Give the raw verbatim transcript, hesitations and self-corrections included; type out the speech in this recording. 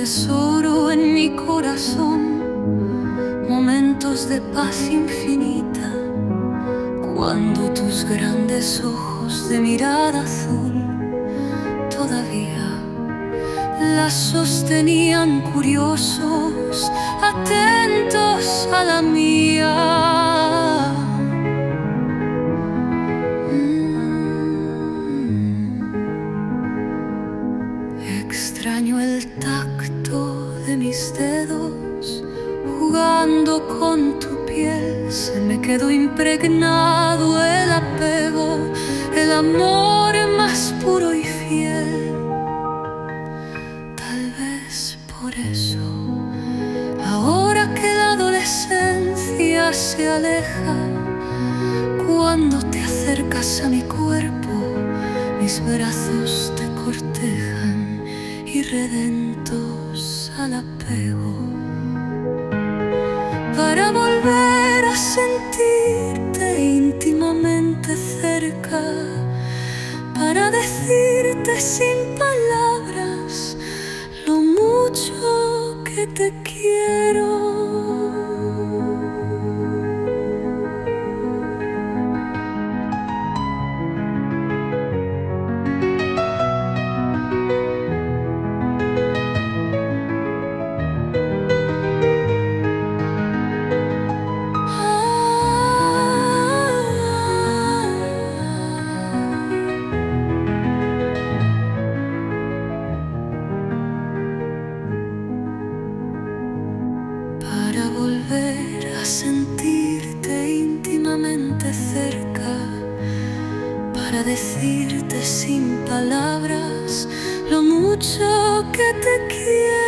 tesoro en mi corazón, momentos de paz infinita, cuando tus grandes ojos de mirada azul todavía la sostenían curiosos, atentos a la mía. Mm. Extraño el tacto de mis dedos jugando con tu piel, se me quedó impregnado el apego, el amor más puro y fiel. Por eso, ahora que la adolescencia se aleja, cuando te acercas a mi cuerpo, mis brazos te cortejan, irredentos al apego. Para volver a sentirte íntimamente cerca, para decirte sin palabras lo mucho que te quiero. Para volver a sentirte íntimamente cerca, para decirte sin palabras lo mucho que te quiero.